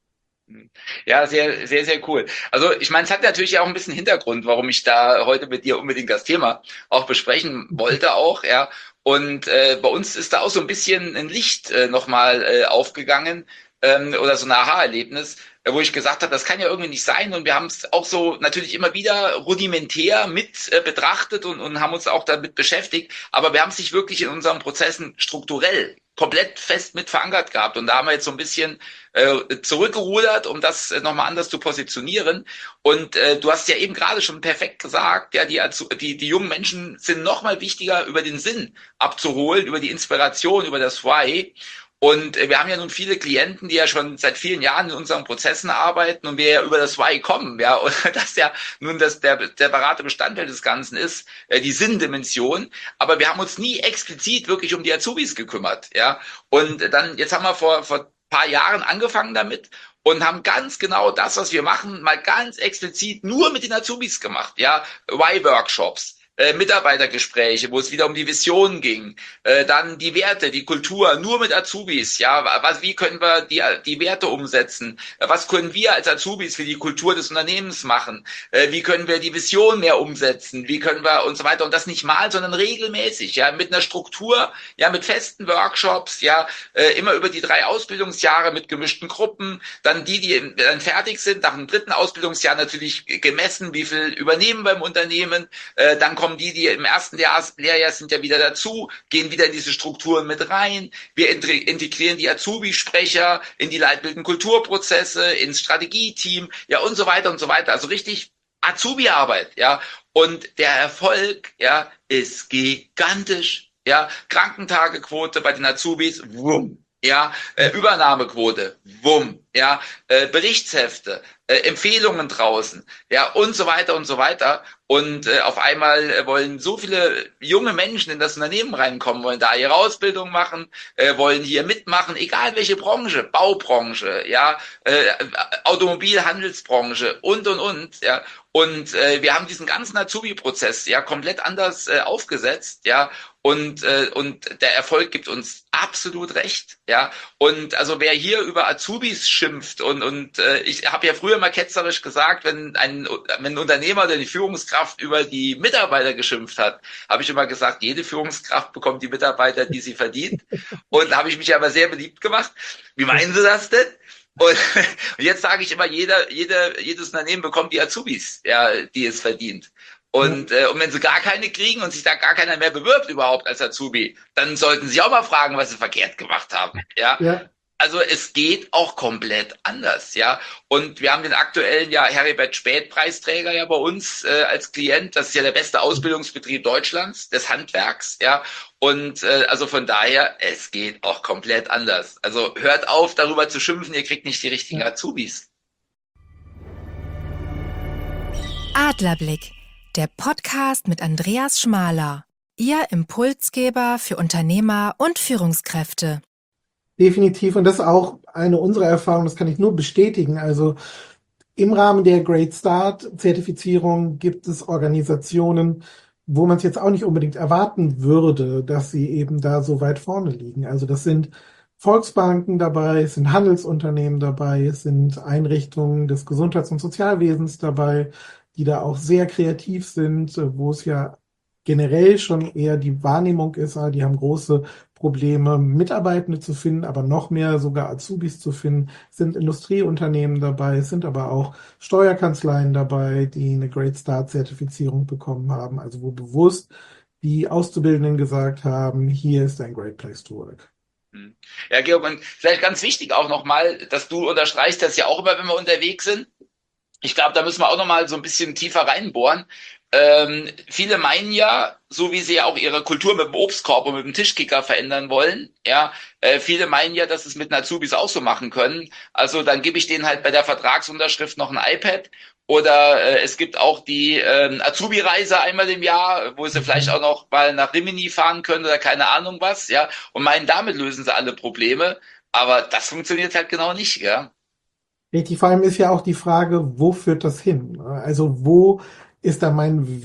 Ja, sehr, sehr, sehr cool. Also ich meine, es hat natürlich auch ein bisschen Hintergrund, warum ich da heute mit dir unbedingt das Thema auch besprechen wollte auch, ja. Und bei uns ist da auch so ein bisschen ein Licht nochmal aufgegangen oder so ein Aha-Erlebnis, wo ich gesagt habe, das kann ja irgendwie nicht sein. Und wir haben es auch so natürlich immer wieder rudimentär mit betrachtet und haben uns auch damit beschäftigt. Aber wir haben es nicht wirklich in unseren Prozessen strukturell komplett fest mit verankert gehabt. Und da haben wir jetzt so ein bisschen zurückgerudert, um das nochmal anders zu positionieren. Und du hast ja eben gerade schon perfekt gesagt, ja, die jungen Menschen sind nochmal wichtiger, über den Sinn abzuholen, über die Inspiration, über das Why. Und wir haben ja nun viele Klienten, die ja schon seit vielen Jahren in unseren Prozessen arbeiten und wir ja über das Why kommen, ja, und das ja nun der separate Bestandteil des Ganzen ist, die Sinndimension. Aber wir haben uns nie explizit wirklich um die Azubis gekümmert, ja. Und dann, jetzt haben wir vor paar Jahren angefangen damit und haben ganz genau das, was wir machen, mal ganz explizit nur mit den Azubis gemacht, ja. Why-Workshops. Mitarbeitergespräche, wo es wieder um die Vision ging, dann die Werte, die Kultur, nur mit Azubis, ja, wie können wir die Werte umsetzen, was können wir als Azubis für die Kultur des Unternehmens machen, wie können wir die Vision mehr umsetzen, wie können wir und so weiter und das nicht mal, sondern regelmäßig, ja, mit einer Struktur, ja, mit festen Workshops, ja, immer über die 3 Ausbildungsjahre mit gemischten Gruppen, dann die dann fertig sind, nach dem 3. Ausbildungsjahr natürlich gemessen, wie viel übernehmen wir im Unternehmen, dann kommen die im ersten Lehrjahr sind ja wieder dazu, gehen wieder in diese Strukturen mit rein. Wir integrieren die Azubi-Sprecher in die leitbildenden Kulturprozesse, ins Strategieteam, ja und so weiter und so weiter. Also richtig Azubi-Arbeit, ja. Und der Erfolg, ja, ist gigantisch. Ja, Krankentagequote bei den Azubis, wumm. Ja, Übernahmequote, wumm, ja, Berichtshefte, Empfehlungen draußen, ja, und so weiter und so weiter. Und auf einmal wollen so viele junge Menschen in das Unternehmen reinkommen, wollen da ihre Ausbildung machen, wollen hier mitmachen, egal welche Branche, Baubranche, ja, Automobilhandelsbranche und, ja. Und wir haben diesen ganzen Azubi-Prozess ja komplett anders aufgesetzt, ja. Und der Erfolg gibt uns absolut recht, ja. Und also wer hier über Azubis schimpft und ich habe ja früher mal ketzerisch gesagt, wenn ein Unternehmer oder die Führungskraft über die Mitarbeiter geschimpft hat, habe ich immer gesagt, jede Führungskraft bekommt die Mitarbeiter, die sie verdient. Und da habe ich mich aber sehr beliebt gemacht. Wie meinen Sie das denn? Und jetzt sage ich immer, jedes Unternehmen bekommt die Azubis, ja, die es verdient. Und wenn sie gar keine kriegen und sich da gar keiner mehr bewirbt überhaupt als Azubi, dann sollten sie auch mal fragen, was sie verkehrt gemacht haben. Ja. Ja, Also es geht auch komplett anders, ja. Und wir haben den aktuellen ja Heribert Späth-Preisträger ja bei uns als Klient. Das ist ja der beste Ausbildungsbetrieb Deutschlands des Handwerks, ja. Und also von daher, es geht auch komplett anders. Also hört auf, darüber zu schimpfen, ihr kriegt nicht die richtigen ja. Azubis. Adlerblick, der Podcast mit Andreas Schmaler. Ihr Impulsgeber für Unternehmer und Führungskräfte. Definitiv. Und das ist auch eine unserer Erfahrungen, das kann ich nur bestätigen. Also im Rahmen der Great Start-Zertifizierung gibt es Organisationen, wo man es jetzt auch nicht unbedingt erwarten würde, dass sie eben da so weit vorne liegen. Also das sind Volksbanken dabei, es sind Handelsunternehmen dabei, es sind Einrichtungen des Gesundheits- und Sozialwesens dabei, die da auch sehr kreativ sind, wo es ja generell schon eher die Wahrnehmung ist, die haben große Probleme, Mitarbeitende zu finden, aber noch mehr sogar Azubis zu finden. Es sind Industrieunternehmen dabei, es sind aber auch Steuerkanzleien dabei, die eine Great Start-Zertifizierung bekommen haben, also wo bewusst die Auszubildenden gesagt haben, hier ist ein Great Place to Work. Ja, Georg, und vielleicht ganz wichtig auch nochmal, dass du unterstreichst das ja auch immer, wenn wir unterwegs sind. Ich glaube, da müssen wir auch nochmal so ein bisschen tiefer reinbohren. Viele meinen ja, so wie sie ja auch ihre Kultur mit dem Obstkorb und mit dem Tischkicker verändern wollen, ja, viele meinen ja, dass es mit Azubis auch so machen können. Also dann gebe ich denen halt bei der Vertragsunterschrift noch ein iPad oder es gibt auch die Azubi-Reise einmal im Jahr, wo sie vielleicht auch noch mal nach Rimini fahren können oder keine Ahnung was, ja, und meinen, damit lösen sie alle Probleme. Aber das funktioniert halt genau nicht, ja. Richtig, vor allem ist ja auch die Frage, wo führt das hin? Also wo ist da mein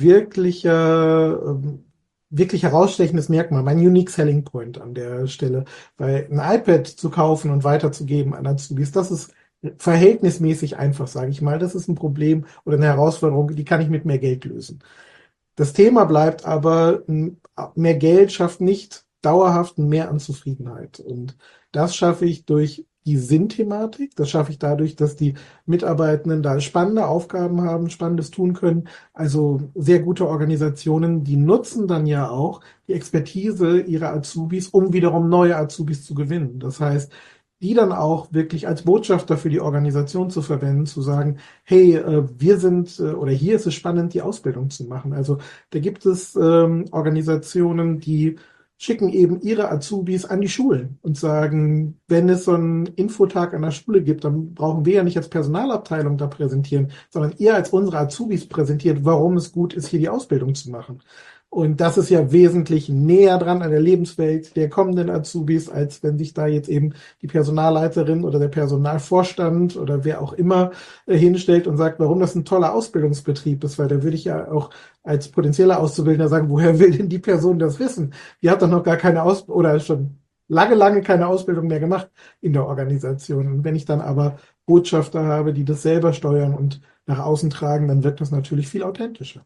wirklich herausstechendes Merkmal, mein Unique Selling Point an der Stelle? Weil ein iPad zu kaufen und weiterzugeben an Azubis, das ist verhältnismäßig einfach, sage ich mal. Das ist ein Problem oder eine Herausforderung, die kann ich mit mehr Geld lösen. Das Thema bleibt aber, mehr Geld schafft nicht dauerhaft mehr an Zufriedenheit. Und das schaffe ich durch die Sinnthematik. Das schaffe ich dadurch, dass die Mitarbeitenden da spannende Aufgaben haben, Spannendes tun können. Also sehr gute Organisationen, die nutzen dann ja auch die Expertise ihrer Azubis, um wiederum neue Azubis zu gewinnen. Das heißt, die dann auch wirklich als Botschafter für die Organisation zu verwenden, zu sagen, hey, wir sind oder hier ist es spannend, die Ausbildung zu machen. Also da gibt es Organisationen, die schicken eben ihre Azubis an die Schulen und sagen, wenn es so einen Infotag an der Schule gibt, dann brauchen wir ja nicht als Personalabteilung da präsentieren, sondern ihr als unsere Azubis präsentiert, warum es gut ist, hier die Ausbildung zu machen. Und das ist ja wesentlich näher dran an der Lebenswelt der kommenden Azubis, als wenn sich da jetzt eben die Personalleiterin oder der Personalvorstand oder wer auch immer hinstellt und sagt, warum das ein toller Ausbildungsbetrieb ist, weil da würde ich ja auch als potenzieller Auszubildender sagen, woher will denn die Person das wissen? Die hat doch noch gar keine Ausbildung oder schon lange keine Ausbildung mehr gemacht in der Organisation. Und wenn ich dann aber Botschafter habe, die das selber steuern und nach außen tragen, dann wirkt das natürlich viel authentischer.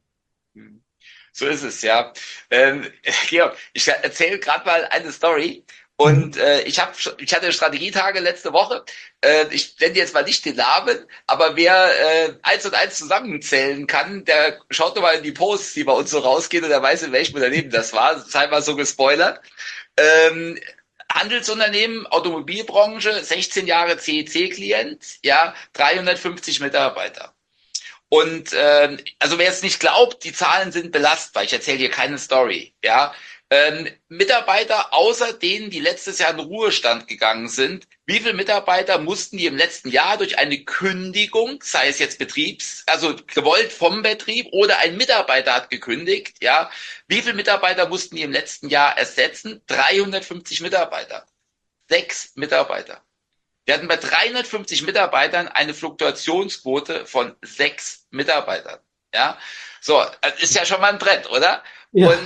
So ist es, ja. Georg, ich erzähle gerade mal eine Story. Mhm. Und ich hatte Strategietage letzte Woche. Ich nenne jetzt mal nicht den Namen, aber wer 1 und 1 zusammenzählen kann, der schaut doch mal in die Posts, die bei uns so rausgehen, und der weiß, in welchem Unternehmen das war. Sei mal so gespoilert. Ähm, Handelsunternehmen, Automobilbranche, 16 Jahre CEC-Klient, ja, 350 Mitarbeiter. Und also wer es nicht glaubt, die Zahlen sind belastbar. Ich erzähle hier keine Story. Ja, Mitarbeiter außer denen, die letztes Jahr in Ruhestand gegangen sind. Wie viele Mitarbeiter mussten die im letzten Jahr durch eine Kündigung, sei es jetzt also gewollt vom Betrieb oder ein Mitarbeiter hat gekündigt, ja? Wie viele Mitarbeiter mussten die im letzten Jahr ersetzen? 350 Mitarbeiter. 6 Mitarbeiter. Wir hatten bei 350 Mitarbeitern eine Fluktuationsquote von 6 Mitarbeitern. Ja, so, das ist ja schon mal ein Brett, oder? Ja,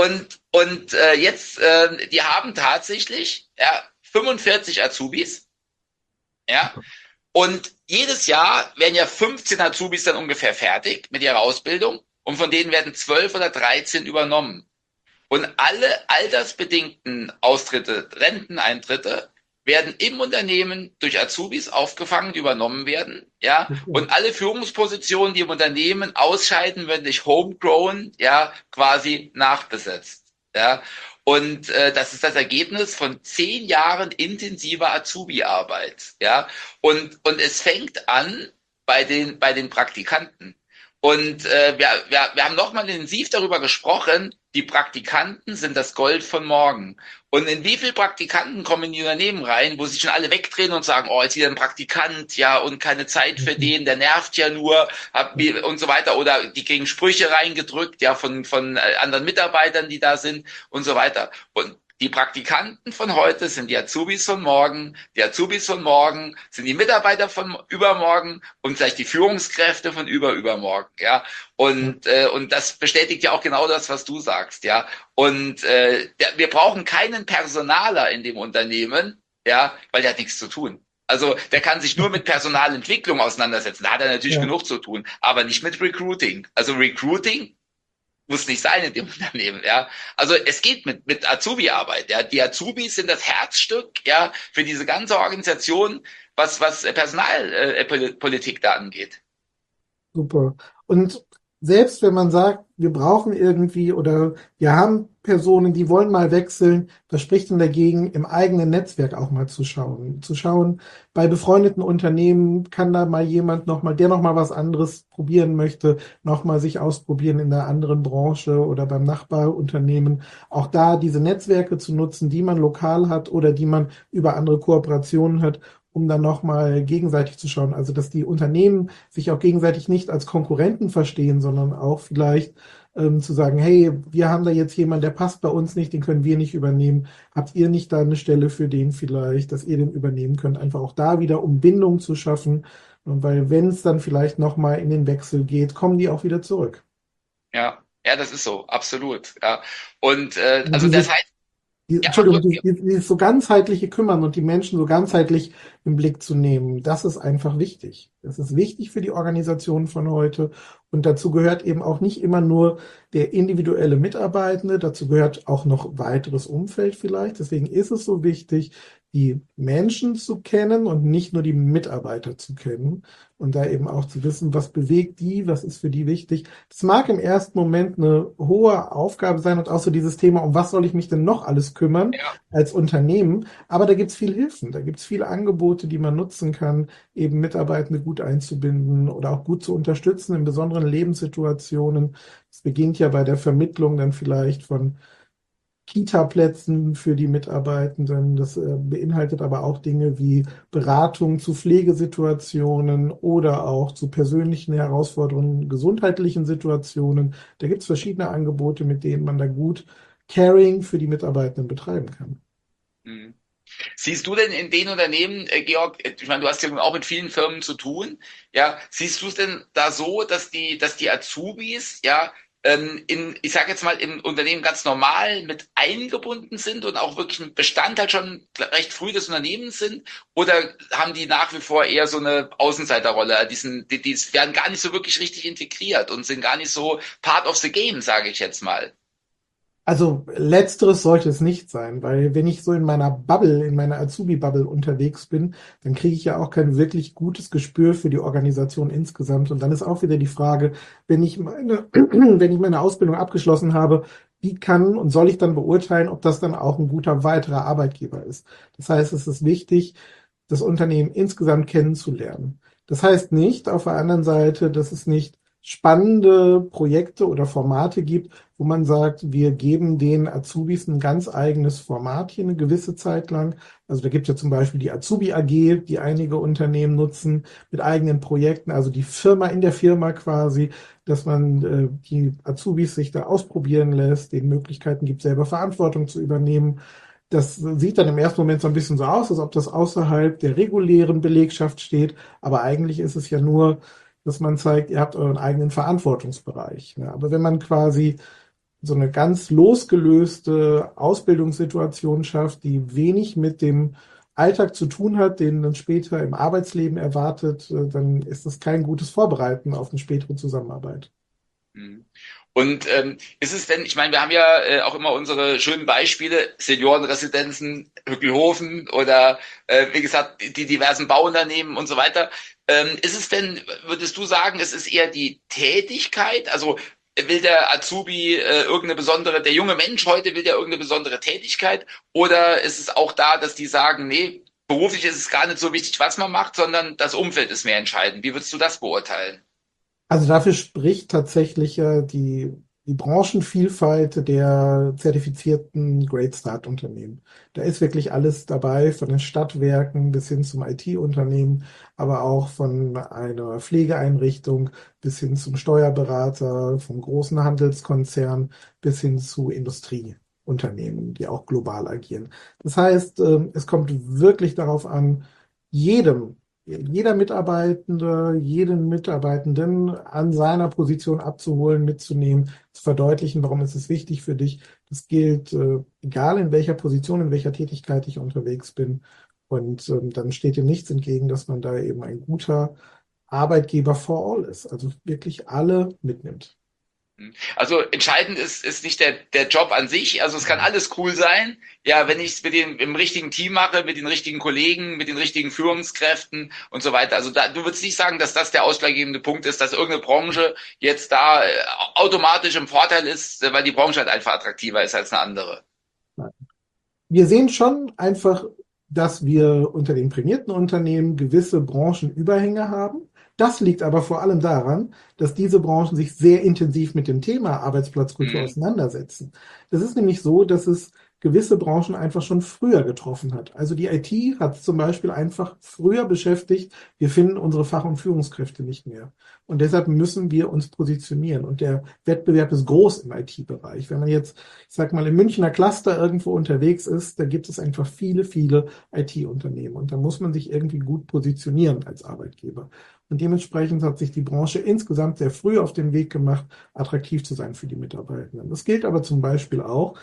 Und jetzt, die haben tatsächlich 45 Azubis, ja, und jedes Jahr werden ja 15 Azubis dann ungefähr fertig mit ihrer Ausbildung und von denen werden 12 oder 13 übernommen. Und alle altersbedingten Austritte, Renteneintritte werden im Unternehmen durch Azubis aufgefangen, die übernommen werden, ja. okay. Und alle Führungspositionen, die im Unternehmen ausscheiden, werden durch Homegrown, ja, quasi nachbesetzt, ja. Und das ist das Ergebnis von 10 Jahren intensiver Azubi-Arbeit, ja. Und es fängt an bei den Praktikanten. Und wir haben nochmal intensiv darüber gesprochen, die Praktikanten sind das Gold von morgen. Und in wie viele Praktikanten kommen in die Unternehmen rein, wo sich schon alle wegdrehen und sagen, oh, jetzt wieder ein Praktikant, ja, und keine Zeit für Mhm. den, der nervt ja nur, und so weiter. Oder die kriegen Sprüche reingedrückt, ja, von anderen Mitarbeitern, die da sind und so weiter. Und die Praktikanten von heute sind die Azubis von morgen, die Azubis von morgen sind die Mitarbeiter von übermorgen und vielleicht die Führungskräfte von übermorgen, ja. Und das bestätigt ja auch genau das, was du sagst, ja. Und wir brauchen keinen Personaler in dem Unternehmen, ja, weil der hat nichts zu tun. Also der kann sich nur mit Personalentwicklung auseinandersetzen. Da hat er natürlich Ja. genug zu tun, aber nicht mit Recruiting. Also Recruiting muss nicht sein in dem Unternehmen, ja. Also es geht mit Azubi-Arbeit, ja. Die Azubis sind das Herzstück, ja, für diese ganze Organisation, was Personalpolitik da angeht. Super. Und selbst wenn man sagt, wir brauchen irgendwie oder wir haben Personen, die wollen mal wechseln, was spricht denn dagegen, im eigenen Netzwerk auch mal zu schauen? Zu schauen, bei befreundeten Unternehmen kann da mal jemand nochmal, der nochmal was anderes probieren möchte, nochmal sich ausprobieren in einer anderen Branche oder beim Nachbarunternehmen. Auch da diese Netzwerke zu nutzen, die man lokal hat oder die man über andere Kooperationen hat, um dann nochmal gegenseitig zu schauen. Also, dass die Unternehmen sich auch gegenseitig nicht als Konkurrenten verstehen, sondern auch vielleicht zu sagen, hey, wir haben da jetzt jemanden, der passt bei uns nicht, den können wir nicht übernehmen. Habt ihr nicht da eine Stelle für den vielleicht, dass ihr den übernehmen könnt? Einfach auch da wieder, um Bindung zu schaffen. Und weil wenn es dann vielleicht nochmal in den Wechsel geht, kommen die auch wieder zurück. Ja, ja, das ist so, absolut. Ja. Und Und also das diese, heißt, Ja, mach Entschuldigung, ruhig. dieses so ganzheitliche Kümmern und die Menschen so ganzheitlich im Blick zu nehmen, das ist einfach wichtig. Das ist wichtig für die Organisation von heute. Und dazu gehört eben auch nicht immer nur der individuelle Mitarbeitende, dazu gehört auch noch weiteres Umfeld vielleicht. Deswegen ist es so wichtig, die Menschen zu kennen und nicht nur die Mitarbeiter zu kennen und da eben auch zu wissen, was bewegt die, was ist für die wichtig. Das mag im ersten Moment eine hohe Aufgabe sein und auch so dieses Thema, um was soll ich mich denn noch alles kümmern Ja. als Unternehmen. Aber da gibt es viel Hilfen, da gibt es viele Angebote, die man nutzen kann, eben Mitarbeitende gut einzubinden oder auch gut zu unterstützen in besonderen Lebenssituationen. Es beginnt ja bei der Vermittlung dann vielleicht von Kita-Plätzen für die Mitarbeitenden. Das beinhaltet aber auch Dinge wie Beratung zu Pflegesituationen oder auch zu persönlichen Herausforderungen, gesundheitlichen Situationen. Da gibt es verschiedene Angebote, mit denen man da gut Caring für die Mitarbeitenden betreiben kann. Mhm. Siehst du denn in den Unternehmen, Georg, ich meine, du hast ja auch mit vielen Firmen zu tun, ja, siehst du es denn da so, dass die Azubis, ja, ich sage jetzt mal, im Unternehmen ganz normal mit eingebunden sind und auch wirklich ein Bestandteil schon recht früh des Unternehmens sind? Oder haben die nach wie vor eher so eine Außenseiterrolle? Die werden gar nicht so wirklich richtig integriert und sind gar nicht so part of the game, sage ich jetzt mal. Also letzteres sollte es nicht sein, weil wenn ich so in meiner Bubble, in meiner Azubi-Bubble unterwegs bin, dann kriege ich ja auch kein wirklich gutes Gespür für die Organisation insgesamt. Und dann ist auch wieder die Frage, wenn ich meine Ausbildung abgeschlossen habe, wie kann und soll ich dann beurteilen, ob das dann auch ein guter weiterer Arbeitgeber ist? Das heißt, es ist wichtig, das Unternehmen insgesamt kennenzulernen. Das heißt nicht auf der anderen Seite, dass es nicht spannende Projekte oder Formate gibt, wo man sagt, wir geben den Azubis ein ganz eigenes Format hier eine gewisse Zeit lang. Also da gibt es ja zum Beispiel die Azubi AG, die einige Unternehmen nutzen mit eigenen Projekten, also die Firma in der Firma quasi, dass man die Azubis sich da ausprobieren lässt, denen Möglichkeiten gibt, selber Verantwortung zu übernehmen. Das sieht dann im ersten Moment so ein bisschen so aus, als ob das außerhalb der regulären Belegschaft steht, aber eigentlich ist es ja nur, dass man zeigt, ihr habt euren eigenen Verantwortungsbereich. Ja, aber wenn man quasi so eine ganz losgelöste Ausbildungssituation schafft, die wenig mit dem Alltag zu tun hat, den dann später im Arbeitsleben erwartet, dann ist das kein gutes Vorbereiten auf eine spätere Zusammenarbeit. Mhm. Und ist es denn, ich meine, wir haben ja auch immer unsere schönen Beispiele, Seniorenresidenzen, Hückelhofen oder wie gesagt, die diversen Bauunternehmen und so weiter. Ist es denn, würdest du sagen, es ist eher die Tätigkeit? Also will der Azubi irgendeine besondere, der junge Mensch heute will der irgendeine besondere Tätigkeit? Oder ist es auch da, dass die sagen, nee, beruflich ist es gar nicht so wichtig, was man macht, sondern das Umfeld ist mehr entscheidend. Wie würdest du das beurteilen? Also dafür spricht tatsächlich die Branchenvielfalt der zertifizierten Great Start Unternehmen. Da ist wirklich alles dabei, von den Stadtwerken bis hin zum IT-Unternehmen, aber auch von einer Pflegeeinrichtung bis hin zum Steuerberater, vom großen Handelskonzern bis hin zu Industrieunternehmen, die auch global agieren. Das heißt, es kommt wirklich darauf an, jedem jeder Mitarbeitende, jeden Mitarbeitenden an seiner Position abzuholen, mitzunehmen, zu verdeutlichen, warum ist es wichtig für dich. Das gilt, egal in welcher Position, in welcher Tätigkeit ich unterwegs bin. Und dann steht dem nichts entgegen, dass man da eben ein guter Arbeitgeber for all ist, also wirklich alle mitnimmt. Also entscheidend ist nicht der Job an sich. Also es kann alles cool sein. Ja, wenn ich es mit dem im richtigen Team mache, mit den richtigen Kollegen, mit den richtigen Führungskräften und so weiter. Also da, du würdest nicht sagen, dass das der ausschlaggebende Punkt ist, dass irgendeine Branche jetzt da automatisch im Vorteil ist, weil die Branche halt einfach attraktiver ist als eine andere. Wir sehen schon einfach, dass wir unter den prämierten Unternehmen gewisse Branchenüberhänge haben. Das liegt aber vor allem daran, dass diese Branchen sich sehr intensiv mit dem Thema Arbeitsplatzkultur Mhm. auseinandersetzen. Das ist nämlich so, dass es gewisse Branchen einfach schon früher getroffen hat. Also die IT hat zum Beispiel einfach früher beschäftigt, wir finden unsere Fach- und Führungskräfte nicht mehr. Und deshalb müssen wir uns positionieren. Und der Wettbewerb ist groß im IT-Bereich. Wenn man jetzt, ich sag mal, im Münchner Cluster irgendwo unterwegs ist, da gibt es einfach viele, viele IT-Unternehmen. Und da muss man sich irgendwie gut positionieren als Arbeitgeber. Und dementsprechend hat sich die Branche insgesamt sehr früh auf den Weg gemacht, attraktiv zu sein für die Mitarbeitenden. Das gilt aber zum Beispiel auch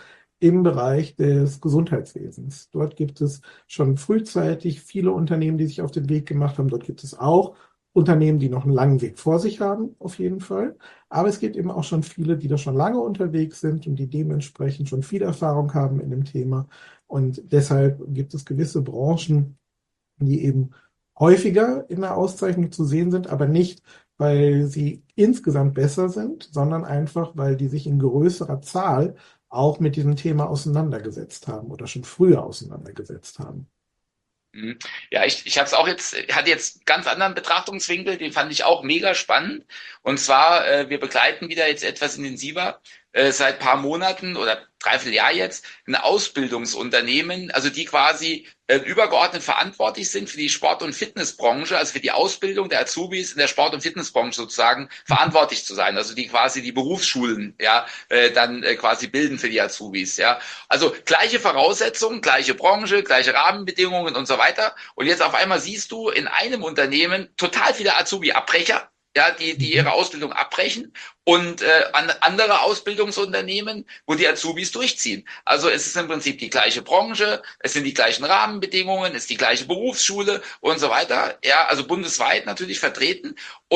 im Bereich des Gesundheitswesens. Dort gibt es schon frühzeitig viele Unternehmen, die sich auf den Weg gemacht haben. Dort gibt es auch Unternehmen, die noch einen langen Weg vor sich haben, auf jeden Fall. Aber es gibt eben auch schon viele, die da schon lange unterwegs sind und die dementsprechend schon viel Erfahrung haben in dem Thema. Und deshalb gibt es gewisse Branchen, die eben häufiger in der Auszeichnung zu sehen sind, aber nicht, weil sie insgesamt besser sind, sondern einfach, weil die sich in größerer Zahl auch mit diesem Thema auseinandergesetzt haben oder schon früher auseinandergesetzt haben. Mhm. Ja, ich habe es auch jetzt, hatte jetzt einen ganz anderen Betrachtungswinkel, den fand ich auch mega spannend. Und zwar, wir begleiten wieder jetzt etwas intensiver, seit paar Monaten oder dreiviertel Jahr jetzt, ein Ausbildungsunternehmen, also die quasi übergeordnet verantwortlich sind für die Sport- und Fitnessbranche, also für die Ausbildung der Azubis in der Sport- und Fitnessbranche sozusagen verantwortlich zu sein. Also die quasi die Berufsschulen, ja, dann quasi bilden für die Azubis, ja. Also gleiche Voraussetzungen, gleiche Branche, gleiche Rahmenbedingungen und so weiter. Und jetzt auf einmal siehst du in einem Unternehmen total viele Azubi-Abbrecher, ja, die ihre Ausbildung abbrechen und andere Ausbildungsunternehmen, wo die Azubis durchziehen. Also es ist im Prinzip die gleiche Branche, es sind die gleichen Rahmenbedingungen, es ist die gleiche Berufsschule und so weiter. Ja, also bundesweit natürlich vertreten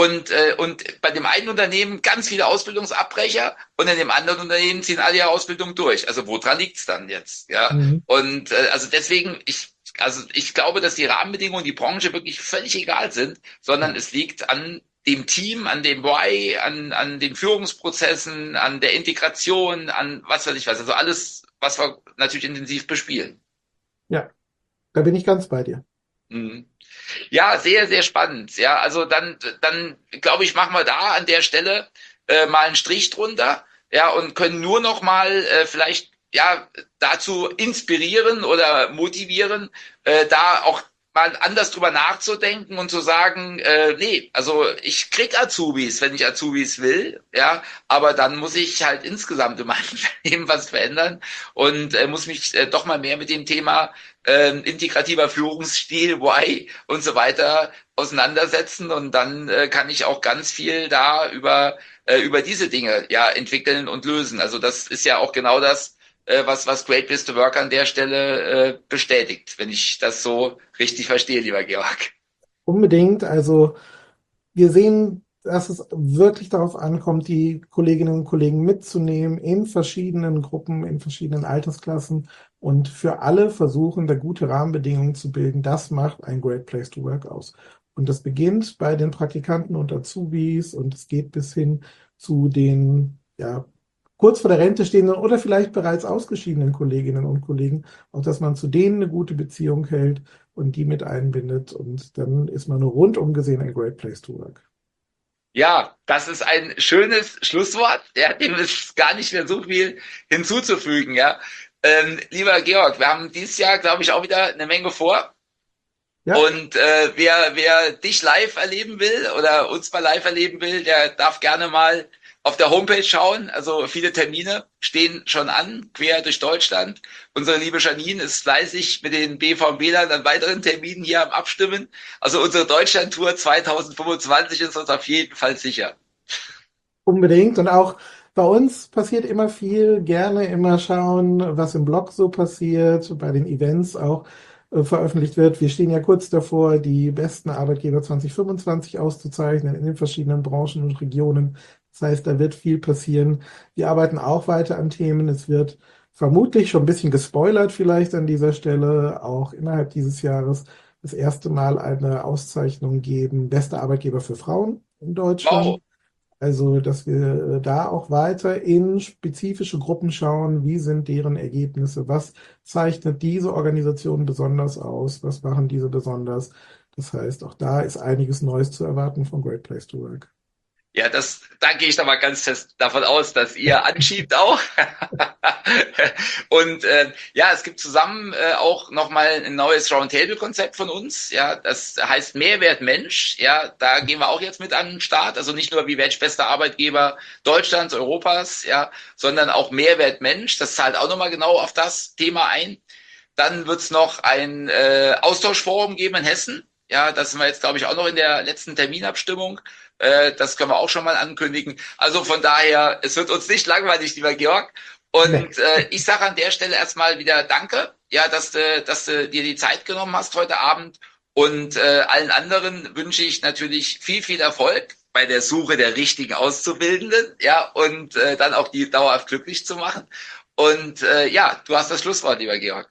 und bei dem einen Unternehmen ganz viele Ausbildungsabbrecher und in dem anderen Unternehmen ziehen alle ihre Ausbildung durch. Also woran liegt's dann jetzt? Ja, Mhm. und also deswegen ich glaube, dass die Rahmenbedingungen, die Branche wirklich völlig egal sind, sondern Ja. es liegt an dem Team, an dem Why, an den Führungsprozessen, an der Integration, an was weiß ich was. Also alles, was wir natürlich intensiv bespielen. Ja, da bin ich ganz bei dir. Mhm. Ja, sehr, sehr spannend. Ja, also dann glaube ich, machen wir da an der Stelle mal einen Strich drunter, ja, und können nur noch mal vielleicht ja dazu inspirieren oder motivieren, da auch mal anders drüber nachzudenken und zu sagen, nee, also ich krieg Azubis, wenn ich Azubis will, ja, aber dann muss ich halt insgesamt in meinem Unternehmen was verändern und muss mich doch mal mehr mit dem Thema integrativer Führungsstil, Why und so weiter auseinandersetzen und dann kann ich auch ganz viel da über diese Dinge ja entwickeln und lösen. Also das ist ja auch genau das, was Great Place to Work an der Stelle bestätigt, wenn ich das so richtig verstehe, lieber Georg. Unbedingt. Also wir sehen, dass es wirklich darauf ankommt, die Kolleginnen und Kollegen mitzunehmen in verschiedenen Gruppen, in verschiedenen Altersklassen und für alle versuchen, da gute Rahmenbedingungen zu bilden. Das macht ein Great Place to Work aus. Und das beginnt bei den Praktikanten und Azubis und es geht bis hin zu den, ja, kurz vor der Rente stehenden oder vielleicht bereits ausgeschiedenen Kolleginnen und Kollegen, auch dass man zu denen eine gute Beziehung hält und die mit einbindet. Und dann ist man rundum gesehen ein Great Place to Work. Ja, das ist ein schönes Schlusswort. Ja, dem ist gar nicht mehr so viel hinzuzufügen. Ja, lieber Georg, wir haben dieses Jahr, glaube ich, auch wieder eine Menge vor. Ja, Und wer dich live erleben will oder uns mal live erleben will, der darf gerne mal auf der Homepage schauen. Also viele Termine stehen schon an, quer durch Deutschland. Unsere liebe Janine ist fleißig mit den BVB-Lern an weiteren Terminen hier am Abstimmen. Also unsere Deutschland-Tour 2025 ist uns auf jeden Fall sicher. unbedingt. Und auch bei uns passiert immer viel. Gerne immer schauen, was im Blog so passiert, bei den Events auch veröffentlicht wird. Wir stehen ja kurz davor, die besten Arbeitgeber 2025 auszuzeichnen in den verschiedenen Branchen und Regionen. Das heißt, da wird viel passieren. Wir arbeiten auch weiter an Themen. Es wird vermutlich schon ein bisschen gespoilert vielleicht an dieser Stelle, auch innerhalb dieses Jahres das erste Mal eine Auszeichnung geben, bester Arbeitgeber für Frauen in Deutschland. Wow. Also, dass wir da auch weiter in spezifische Gruppen schauen, wie sind deren Ergebnisse, was zeichnet diese Organisation besonders aus, was machen diese besonders. Das heißt, auch da ist einiges Neues zu erwarten von Great Place to Work. Ja, da gehe ich doch mal ganz fest davon aus, dass ihr anschiebt auch. Und ja, es gibt zusammen auch nochmal ein neues Roundtable-Konzept von uns. Ja, das heißt Mehrwert Mensch. Ja, da gehen wir auch jetzt mit an den Start. Also nicht nur wie werde ich bester Arbeitgeber Deutschlands, Europas, ja, sondern auch Mehrwert Mensch. Das zahlt auch nochmal genau auf das Thema ein. Dann wird's noch ein Austauschforum geben in Hessen. Ja, das sind wir jetzt, glaube ich, auch noch in der letzten Terminabstimmung. Das können wir auch schon mal ankündigen. Also von daher, es wird uns nicht langweilig, lieber Georg. Nee. Und ich sage an der Stelle erstmal wieder Danke, ja, dass du dir die Zeit genommen hast heute Abend. Und allen anderen wünsche ich natürlich viel, viel Erfolg bei der Suche der richtigen Auszubildenden, ja, und dann auch die dauerhaft glücklich zu machen. Und ja, du hast das Schlusswort, lieber Georg.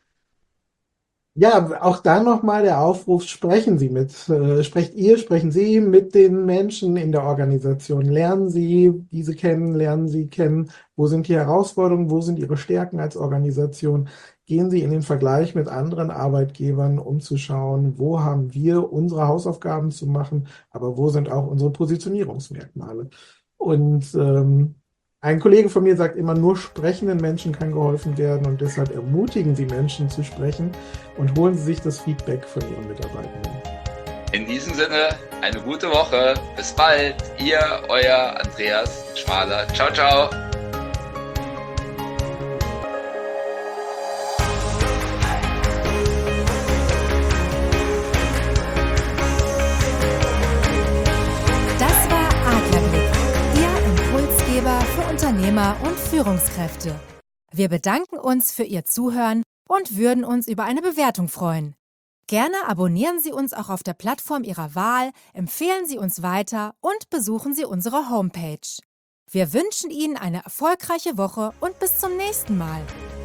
Ja, auch da nochmal der Aufruf, sprechen Sie mit den Menschen in der Organisation. Lernen Sie diese kennen, lernen Sie kennen, wo sind die Herausforderungen, wo sind Ihre Stärken als Organisation. Gehen Sie in den Vergleich mit anderen Arbeitgebern, um zu schauen, wo haben wir unsere Hausaufgaben zu machen, aber wo sind auch unsere Positionierungsmerkmale. Und ein Kollege von mir sagt immer, nur sprechenden Menschen kann geholfen werden und deshalb ermutigen Sie Menschen zu sprechen und holen Sie sich das Feedback von Ihren Mitarbeitenden. In diesem Sinne, eine gute Woche. Bis bald. Ihr, euer Andreas Schmaler. Ciao, ciao. Das war Adlerblick, Ihr Impulsgeber für Unternehmer und Führungskräfte. Wir bedanken uns für Ihr Zuhören und würden uns über eine Bewertung freuen. Gerne abonnieren Sie uns auch auf der Plattform Ihrer Wahl, empfehlen Sie uns weiter und besuchen Sie unsere Homepage. Wir wünschen Ihnen eine erfolgreiche Woche und bis zum nächsten Mal.